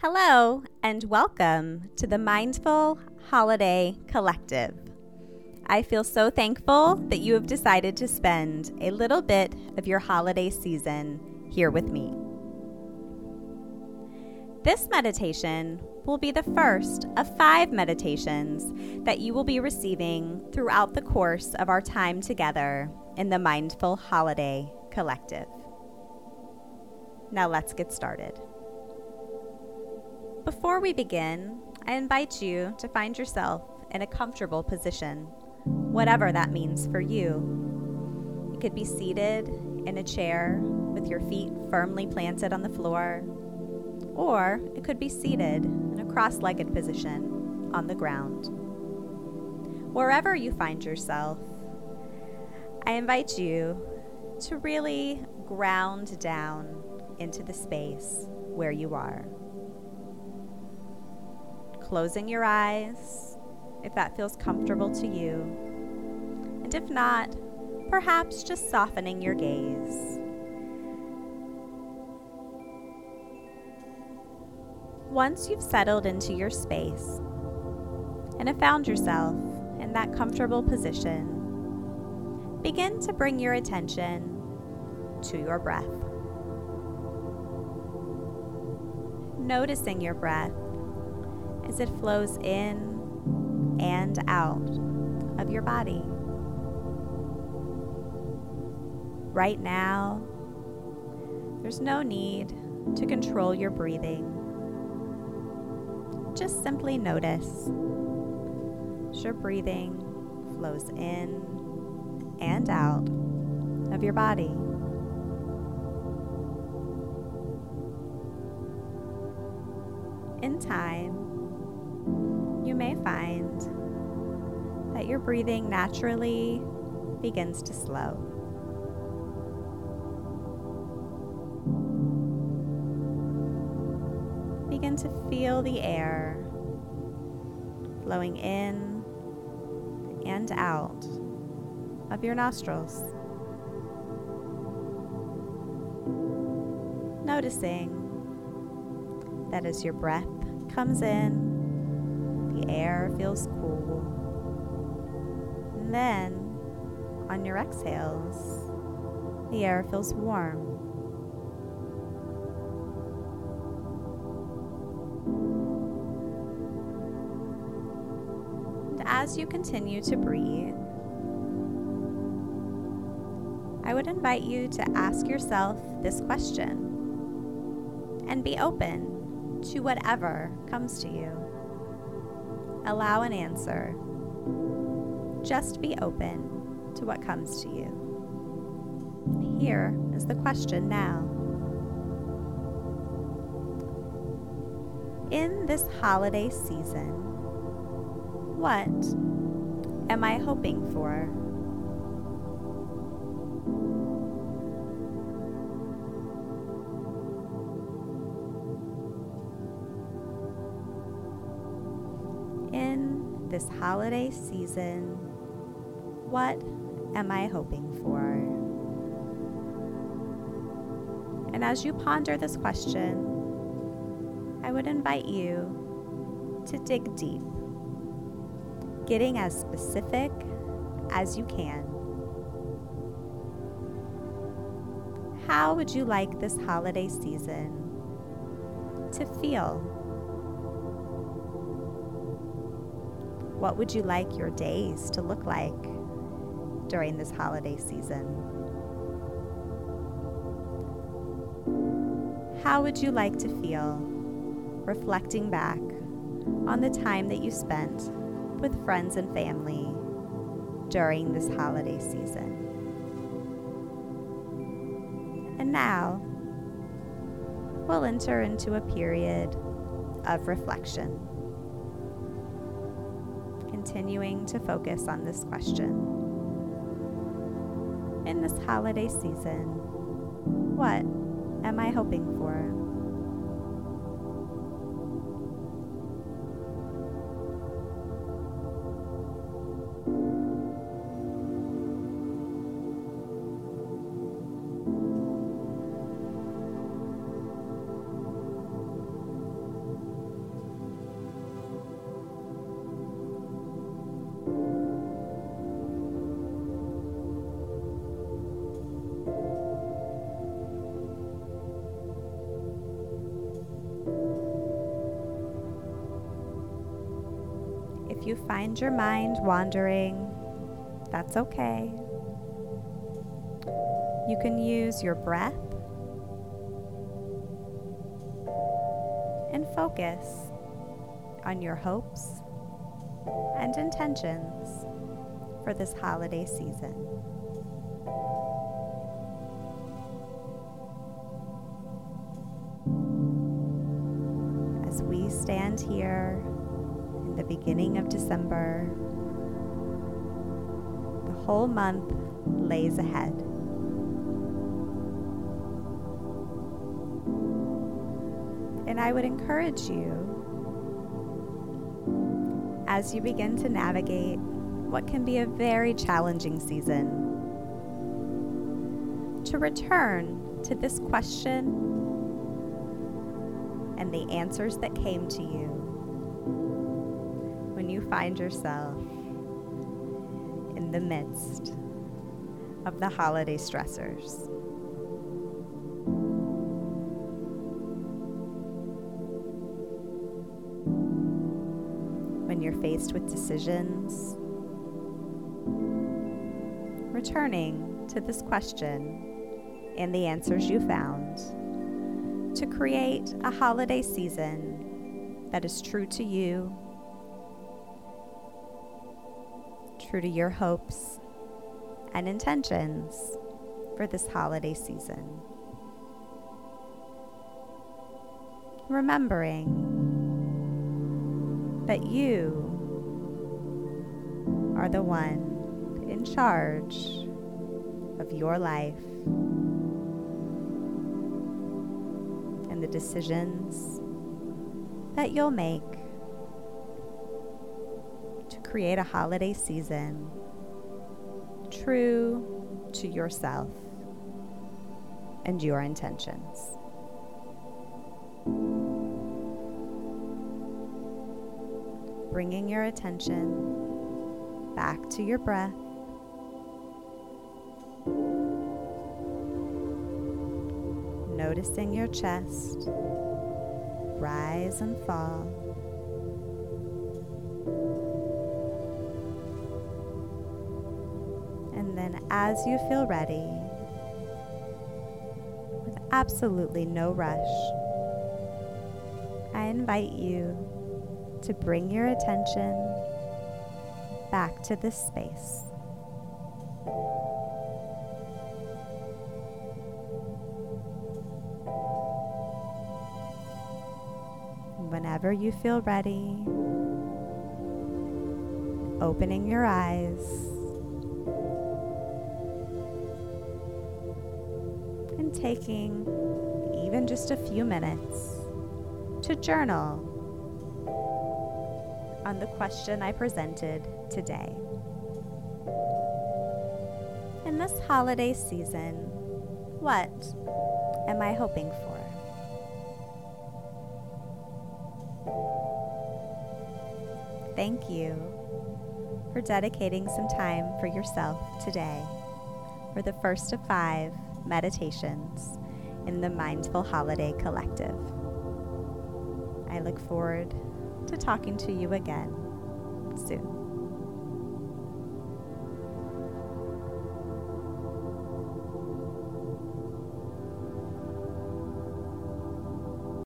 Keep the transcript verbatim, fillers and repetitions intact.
Hello, and welcome to the Mindful Holiday Collective. I feel so thankful that you have decided to spend a little bit of your holiday season here with me. This meditation will be the first of five meditations that you will be receiving throughout the course of our time together in the Mindful Holiday Collective. Now let's get started. Before we begin, I invite you to find yourself in a comfortable position, whatever that means for you. You could be seated in a chair with your feet firmly planted on the floor, or it could be seated in a cross-legged position on the ground. Wherever you find yourself, I invite you to really ground down into the space where you are. Closing your eyes, if that feels comfortable to you, and if not, perhaps just softening your gaze. Once you've settled into your space and have found yourself in that comfortable position, begin to bring your attention to your breath. Noticing your breath as it flows in and out of your body. Right now, there's no need to control your breathing. Just simply notice as your breathing flows in and out of your body. In time, you may find that your breathing naturally begins to slow. Begin to feel the air flowing in and out of your nostrils. Noticing that as your breath comes in, the air feels cool. And then, on your exhales, the air feels warm. And as you continue to breathe, I would invite you to ask yourself this question and be open to whatever comes to you. Allow an answer. Just be open to what comes to you. Here is the question now. In this holiday season, what am I hoping for? In this holiday season, what am I hoping for? And as you ponder this question, I would invite you to dig deep, getting as specific as you can. How would you like this holiday season to feel? What would you like your days to look like during this holiday season? How would you like to feel reflecting back on the time that you spent with friends and family during this holiday season? And now, we'll enter into a period of reflection, continuing to focus on this question. In this holiday season, what am I hoping for? if you find your mind wandering, that's okay. You can use your breath and focus on your hopes and intentions for this holiday season. As we stand here in the beginning of December, the whole month lays ahead. And I would encourage you, as you begin to navigate what can be a very challenging season, to return to this question and the answers that came to you when you find yourself in the midst of the holiday stressors. When you're faced with decisions, returning to this question and the answers you found to create a holiday season that is true to you, true to your hopes and intentions for this holiday season. Remembering that you are the one in charge of your life and the decisions that you'll make to create a holiday season true to yourself and your intentions. Bringing your attention back to your breath. Noticing your chest rise and fall. And then as you feel ready, with absolutely no rush, I invite you to bring your attention back to this space. Whenever you feel ready, opening your eyes and taking even just a few minutes to journal on the question I presented today. In this holiday season, what am I hoping for? Thank you for dedicating some time for yourself today for the first of five meditations in the Mindful Holiday Collective. I look forward to talking to you again soon.